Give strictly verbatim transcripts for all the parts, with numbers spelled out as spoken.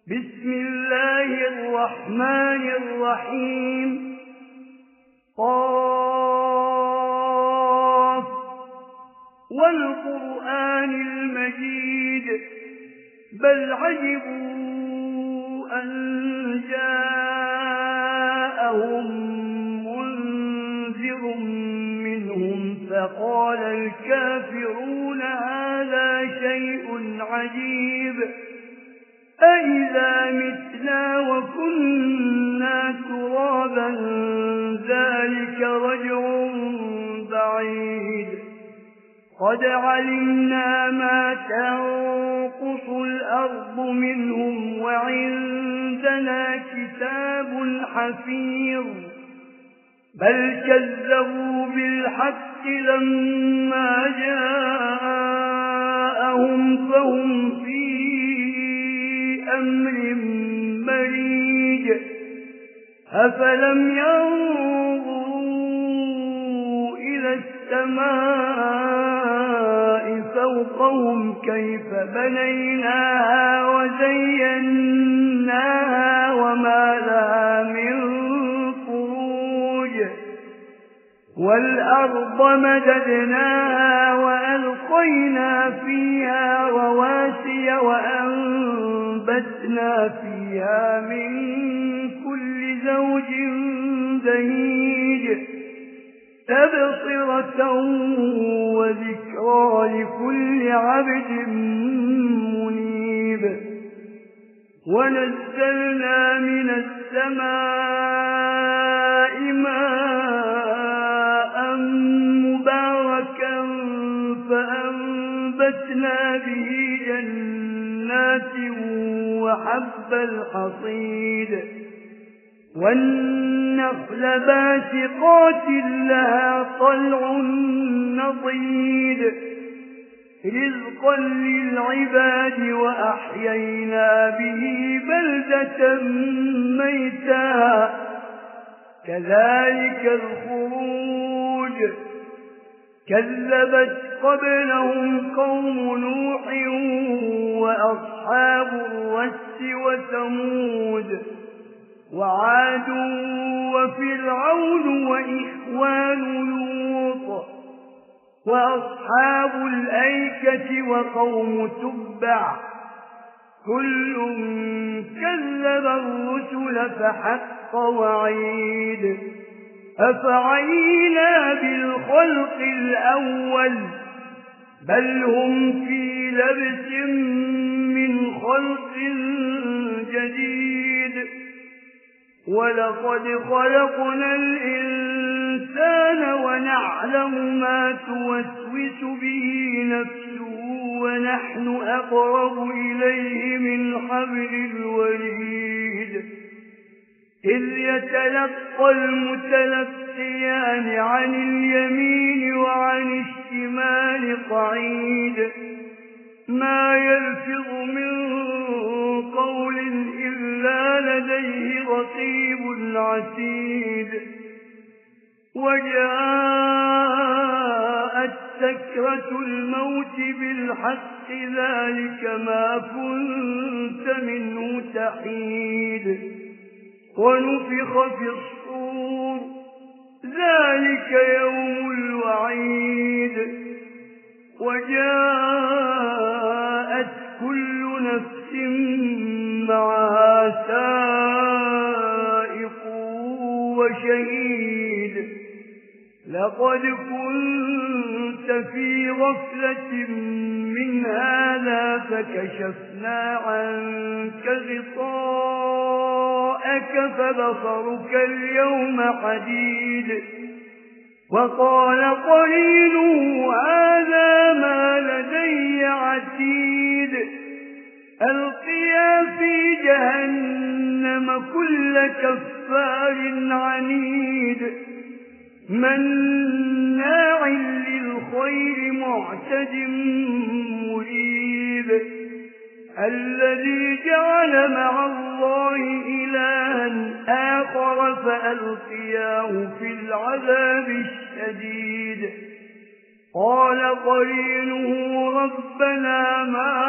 بسم الله الرحمن الرحيم. قاف والقرآن المجيد بل عجبوا أن جاءهم منذر منهم فقال الكافرون هذا شيء عجيب أئذا متنا وكنا ترابا ذلك رجع بعيد قد علمنا ما تنقص الأرض منهم وعندنا كتاب حفيظ بل كذبوا بالحق لما جاءهم فهم في أمر مريج أفلم ينظروا إلى السماء فوقهم كيف بنيناها وزيناها وما لها من فروج والأرض مددناها وألقينا فيها رواسي وأنبتنا فيها من كل زوج بهيج تبصرة وذكرى لكل عبد منيب ونزلنا من السماء ماء مباركا فأنبتنا به جنات وحب الحصيد والنخل باسقات لها طلع نضيد رزقا للعباد وأحيينا به بلدة ميتا كذلك الخروج كذبت قبلهم قوم نوح وأصحاب الرس وثمود وعاد وفرعون وإخوان لوط وأصحاب الأيكة وقوم تبع كل كذب الرسل فحق وعيد أفعينا بالخلق الأول بل هم في لبس من خلق جديد ولقد خلقنا الإنسان ونعلم ما توسوس به نفسه ونحن أقرب إليه من حبل الوريد إذ يتلقى المتلقيان عن اليمين وعن الشمال قعيد ما يلفظ من قول إلا لديه رقيب عتيد وجاءت سكرة الموت بالحق ذلك ما كنت منه تحيد ونفخ في الصور ذلك يوم الوعيد وجاءت كل نفس معها سائق وشهيد لقد كنت في غفلة من هذا فكشفنا عنك غطاءك فبصرك اليوم حديد وقال قرينه هذا ما لدي عتيد ألقيا في جهنم كل كفار عنيد مناع للخير معتد مريب الذي جعل مع الله إلها آخر فألقياه في العذاب الشديد قال قرينه ربنا ما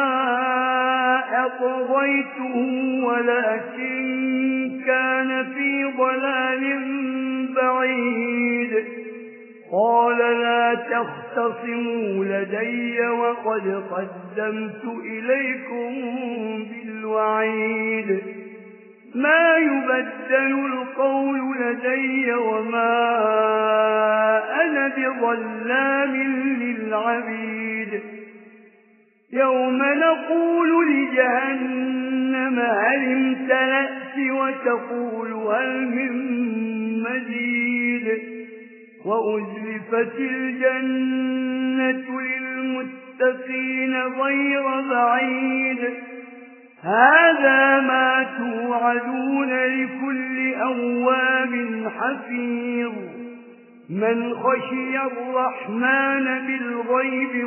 أطغيته ولكن كان في ضلال بعيد قال لا تختصموا لدي وقد قدمت إليكم بالوعيد ما يبدل القول لدي وما أنا بظلام للعبيد يوم نقول لجهنم هل امتلأت وتقول هل من مزيد وأزلفت الجنة للمتقين غير بعيد هذا ما توعدون لكل أواب حفيظ من خشي الرحمن بالغيب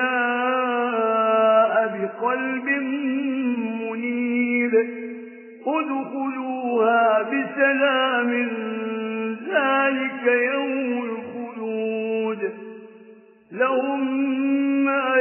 وجاء بقلب منيب ادخلوها بسلام ذلك يوم الخلود لهم ما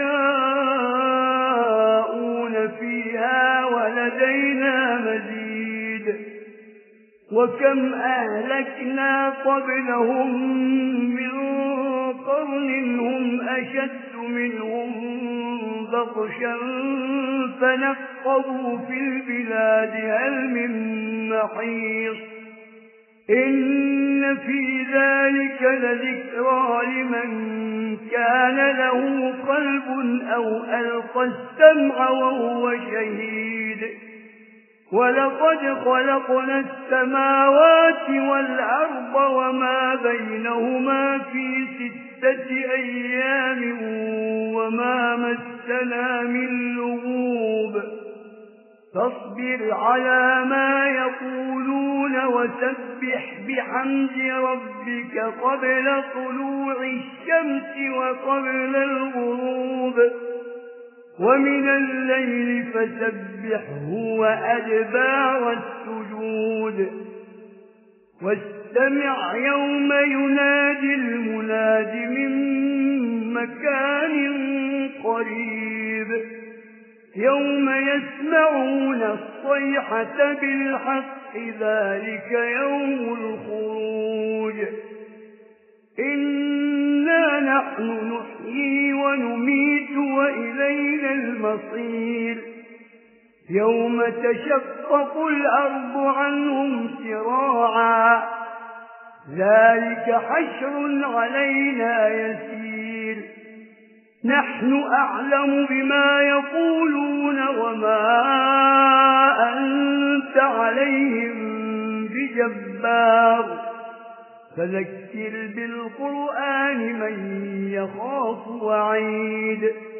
يشاءون فيها ولدينا مزيد وكم أهلكنا قبلهم من قرن هم أشد منهم بطشا فنقضوا في البلاد هل من محيص إن في ذلك لذكرى لمن كان له قلب أو ألقى السمع وهو شهيد ولقد خلقنا السماوات والأرض وما بينهما في ستة أيام وما مسنا من لغوب فاصبر على ما يقولون وسبح بحمد ربك قبل طلوع الشمس وقبل الغروب ومن الليل فسبحه وأدبار السجود واستمع يوم ينادي المناد من مكان قريب يوم يسمعون الصيحة بالحق ذلك يوم الخروج إنا نحن نحيي ونميت وإلينا المصير يوم تشقق الأرض عنهم سراعا ذلك حشر علينا يسير نحن أعلم بما يقولون وما أنت عليهم بجبار فذكر بالقرآن من يخاف وعيد